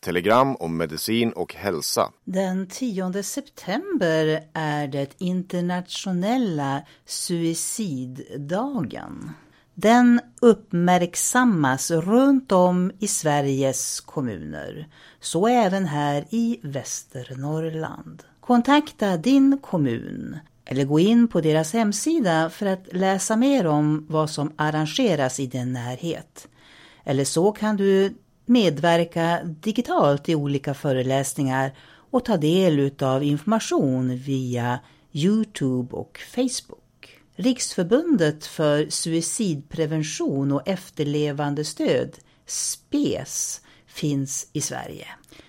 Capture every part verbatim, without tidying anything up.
telegram om medicin och hälsa. Den tionde september är det internationella suiciddagen. Den uppmärksammas runt om i Sveriges kommuner, så även här i Västernorrland. Kontakta din kommun eller gå in på deras hemsida för att läsa mer om vad som arrangeras i din närhet. Eller så kan du medverka digitalt i olika föreläsningar och ta del av information via YouTube och Facebook. Riksförbundet för suicidprevention och efterlevandestöd, S P E S, finns i Sverige.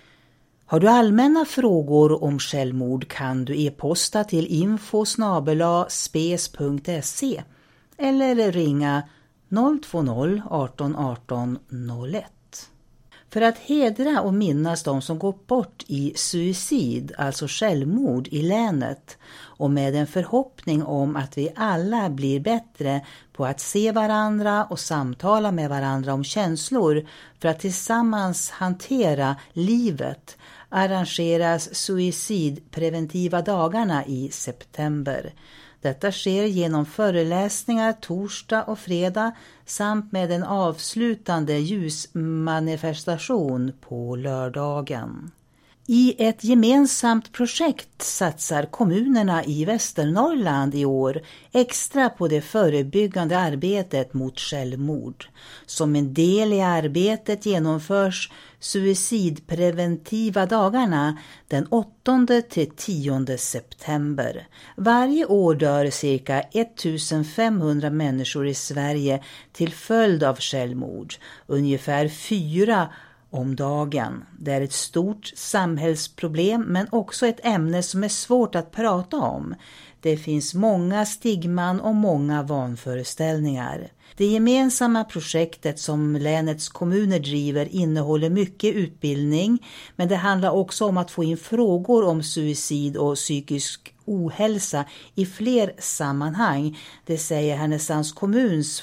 Har du allmänna frågor om självmord kan du e-posta till info snabel-a spes punkt se eller ringa noll två noll arton arton noll ett. För att hedra och minnas de som gått bort i suicid, alltså självmord i länet, och med en förhoppning om att vi alla blir bättre på att se varandra och samtala med varandra om känslor för att tillsammans hantera livet, arrangeras suicidpreventiva dagarna i september. Detta sker genom föreläsningar torsdag och fredag samt med en avslutande ljusmanifestation på lördagen. I ett gemensamt projekt satsar kommunerna i Västernorrland i år extra på det förebyggande arbetet mot självmord. Som en del i arbetet genomförs suicidpreventiva dagarna den åttonde till tionde september. Varje år dör cirka femtonhundra människor i Sverige till följd av självmord, ungefär fyra om dagen. Det är ett stort samhällsproblem men också ett ämne som är svårt att prata om. Det finns många stigman och många vanföreställningar. Det gemensamma projektet som länets kommuner driver innehåller mycket utbildning, men det handlar också om att få in frågor om suicid och psykisk ohälsa i fler sammanhang. Det säger Härnösands kommuns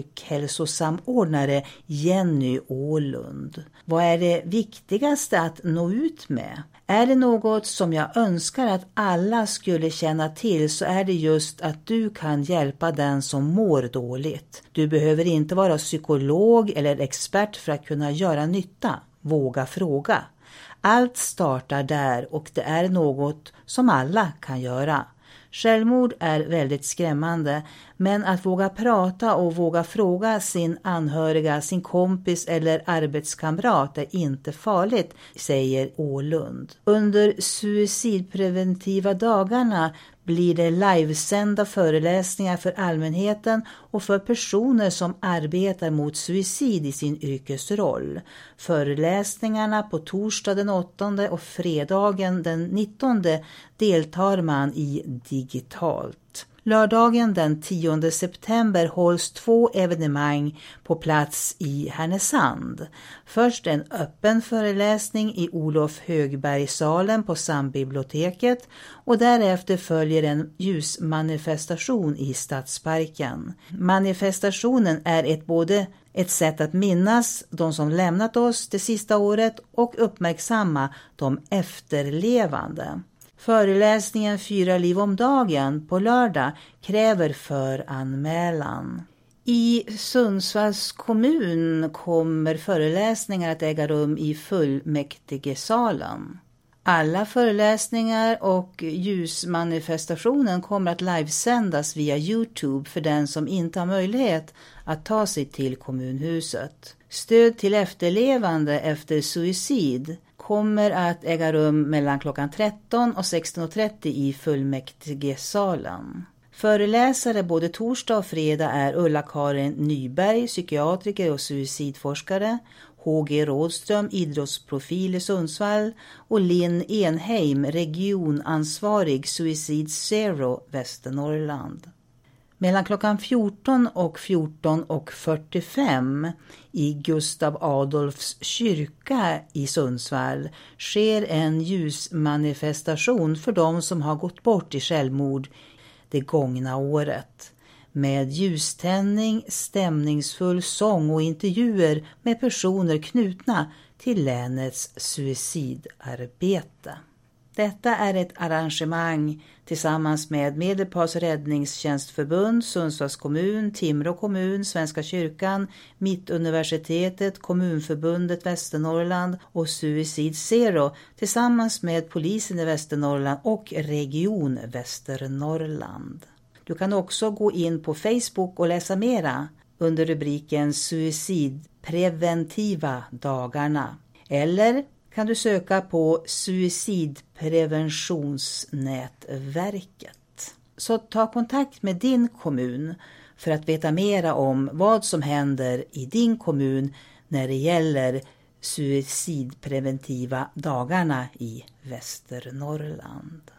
folkhälsosamordnare Jenny Ålund. Vad är det viktigaste att nå ut med? Är det något som jag önskar att alla skulle känna till, så är det just att du kan hjälpa den som mår dåligt. Du behöver inte vara psykolog eller expert för att kunna göra nytta. Våga fråga. Allt startar där och det är något som alla kan göra. Självmord är väldigt skrämmande, men att våga prata och våga fråga sin anhöriga, sin kompis eller arbetskamrat är inte farligt, säger Ålund. Under suicidpreventiva dagarna blir det livesända föreläsningar för allmänheten och för personer som arbetar mot suicid i sin yrkesroll. Föreläsningarna på torsdag den åttonde och fredagen den nittonde deltar man i digitalt. Lördagen den tionde september hålls två evenemang på plats i Härnösand. Först en öppen föreläsning i Olof Högbergssalen på Sambiblioteket och därefter följer en ljusmanifestation i Stadsparken. Manifestationen är ett både ett sätt att minnas de som lämnat oss det sista året och uppmärksamma de efterlevande. Föreläsningen Fyra liv om dagen på lördag kräver föranmälan. I Sundsvalls kommun kommer föreläsningar att äga rum i fullmäktigesalen. Alla föreläsningar och ljusmanifestationen kommer att livesändas via YouTube för den som inte har möjlighet att ta sig till kommunhuset. Stöd till efterlevande efter suicid kommer att äga rum mellan klockan tretton och sexton och trettio i fullmäktigesalen. Föreläsare både torsdag och fredag är Ulla-Karin Nyberg, psykiatriker och suicidforskare, H G Rådström, idrottsprofil i Sundsvall och Linn Enheim, regionansvarig Suicide Zero Västernorrland. Mellan klockan fjorton och fjorton och fyrtiofem i Gustav Adolfs kyrka i Sundsvall sker en ljusmanifestation för de som har gått bort i självmord det gångna året. Med ljuständning, stämningsfull sång och intervjuer med personer knutna till länets suicidarbete. Detta är ett arrangemang tillsammans med Medelpads räddningstjänstförbund, Sundsvalls kommun, Timrå kommun, Svenska kyrkan, Mittuniversitetet, Kommunförbundet Västernorrland och Suicide Zero tillsammans med polisen i Västernorrland och Region Västernorrland. Du kan också gå in på Facebook och läsa mera under rubriken Suicidpreventiva dagarna. Eller kan du söka på Suicidpreventionsnätverket. Så ta kontakt med din kommun för att veta mera om vad som händer i din kommun när det gäller suicidpreventiva dagarna i Västernorrland.